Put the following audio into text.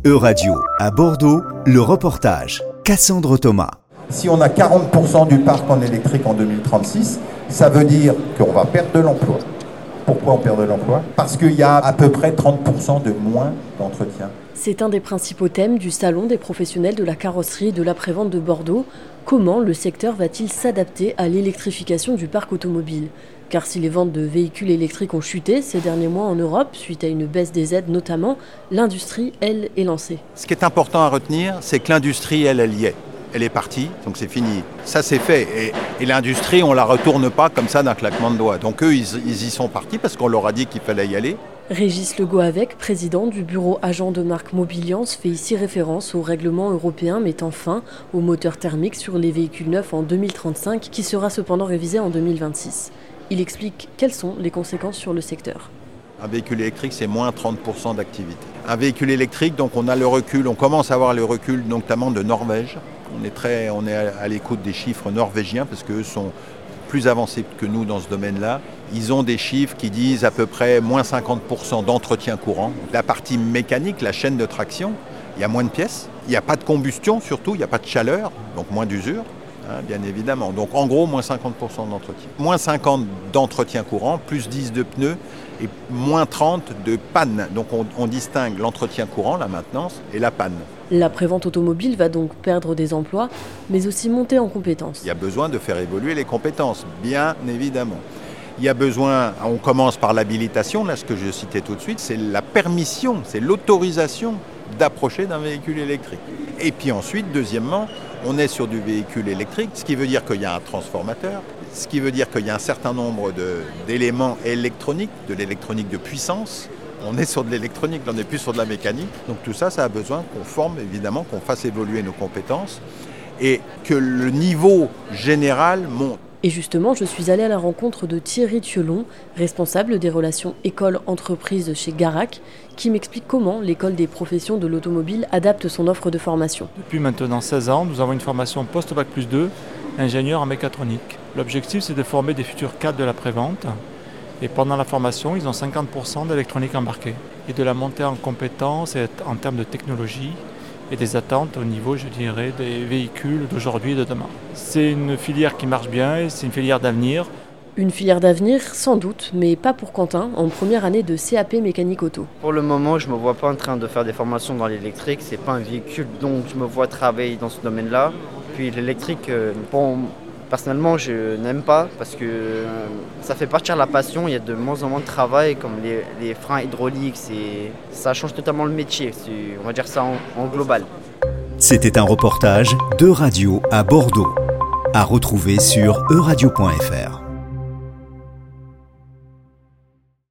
E-Radio, à Bordeaux, le reportage. Cassandre Thomas. Si on a 40% du parc en électrique en 2036, ça veut dire qu'on va perdre de l'emploi. Pourquoi on perd de l'emploi ? Parce qu'il y a à peu près 30% de moins d'entretien. C'est un des principaux thèmes du Salon des professionnels de la carrosserie et de l'après-vente de Bordeaux. Comment le secteur va-t-il s'adapter à l'électrification du parc automobile ? Car si les ventes de véhicules électriques ont chuté ces derniers mois en Europe, suite à une baisse des aides notamment, l'industrie, elle, est lancée. Ce qui est important à retenir, c'est que l'industrie, elle y est. Elle est partie, donc c'est fini. Ça, c'est fait. Et l'industrie, on ne la retourne pas comme ça d'un claquement de doigts. Donc eux, ils y sont partis parce qu'on leur a dit qu'il fallait y aller. Régis Legault-Avec, président du bureau agent de marque Mobiliance, fait ici référence au règlement européen mettant fin aux moteurs thermiques sur les véhicules neufs en 2035, qui sera cependant révisé en 2026. Il explique quelles sont les conséquences sur le secteur. Un véhicule électrique, c'est moins 30% d'activité. Un véhicule électrique, donc on a le recul, on commence à avoir le recul notamment de Norvège. On est à l'écoute des chiffres norvégiens parce qu'eux sont plus avancés que nous dans ce domaine-là. Ils ont des chiffres qui disent à peu près moins 50% d'entretien courant. La partie mécanique, la chaîne de traction, il y a moins de pièces, il n'y a pas de combustion surtout, il n'y a pas de chaleur, donc moins d'usure. Bien évidemment. Donc en gros, moins 50% d'entretien. Moins 50 d'entretien courant, plus 10 de pneus et moins 30 de panne. Donc on distingue l'entretien courant, la maintenance, et la panne. L'après-vente automobile va donc perdre des emplois, mais aussi monter en compétences. Il y a besoin de faire évoluer les compétences, bien évidemment. Il y a besoin, on commence par l'habilitation, là ce que je citais tout de suite, c'est la permission, c'est l'autorisation d'approcher d'un véhicule électrique. Et puis ensuite, deuxièmement, on est sur du véhicule électrique, ce qui veut dire qu'il y a un transformateur, ce qui veut dire qu'il y a un certain nombre d'éléments électroniques, de l'électronique de puissance. On est sur de l'électronique, on n'est plus sur de la mécanique. Donc tout ça, ça a besoin qu'on forme, évidemment, qu'on fasse évoluer nos compétences et que le niveau général monte. Et justement, je suis allée à la rencontre de Thierry Thiolon, responsable des relations école-entreprise chez Garac, qui m'explique comment l'école des professions de l'automobile adapte son offre de formation. Depuis maintenant 16 ans, nous avons une formation post-bac plus 2, ingénieur en mécatronique. L'objectif, c'est de former des futurs cadres de l'après-vente. Et pendant la formation, ils ont 50% d'électronique embarquée. Et de la montée en compétences et en termes de technologie et des attentes au niveau, je dirais, des véhicules d'aujourd'hui et de demain. C'est une filière qui marche bien et c'est une filière d'avenir. Une filière d'avenir, sans doute, mais pas pour Quentin, en première année de CAP mécanique auto. Pour le moment, je ne me vois pas en train de faire des formations dans l'électrique. Ce n'est pas un véhicule dont je me vois travailler dans ce domaine-là. Puis l'électrique, personnellement, je n'aime pas parce que ça fait partir la passion. Il y a de moins en moins de travail, comme les freins hydrauliques. Ça change totalement le métier. On va dire ça en global. C'était un reportage d'E-Radio à Bordeaux. À retrouver sur euradio.fr.